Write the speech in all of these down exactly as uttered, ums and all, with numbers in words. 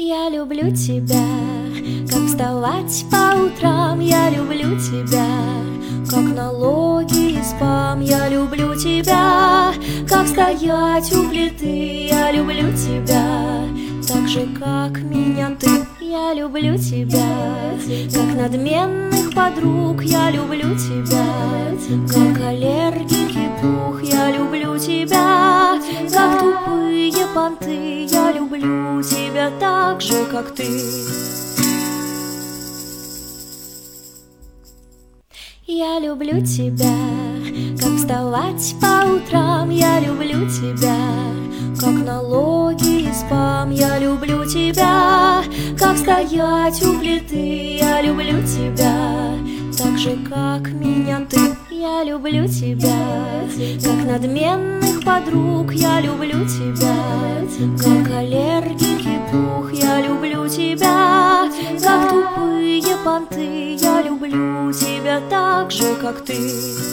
Я люблю тебя, как вставать по утрам. Я люблю тебя, как налоги и спам. Я люблю тебя, как стоять у плиты. Я люблю тебя, так же, как меня ты. Я люблю тебя, как надменных подруг. Я люблю тебя, как аллергик и пух. Я люблю тебя, как тупые понты. Я люблю тебя так же, как ты. Я люблю тебя, как вставать по утрам. Я люблю тебя, как налоги и спам. Я люблю тебя, как стоять у плиты. Я люблю тебя, так же, как меня ты. Я люблю тебя, как надменных подруг. Я люблю тебя, как аллергик и пух. Я люблю тебя, как тупые понты. Я люблю тебя так же, как ты.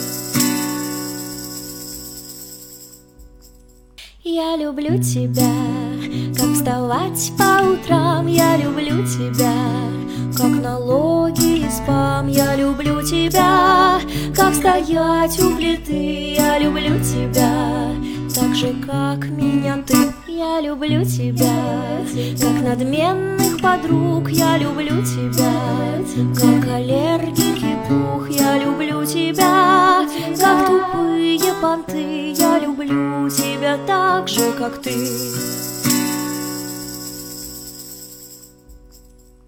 Я люблю тебя, как вставать по утрам. Я люблю тебя, как налоги и спам. Я люблю тебя, как стоять у плиты. Я люблю тебя, так же, как меня ты. Я люблю тебя, как надменных подруг. Я люблю тебя, как аллергик и пух. Я люблю тебя, как тупые понты. Я люблю тебя так же, как ты.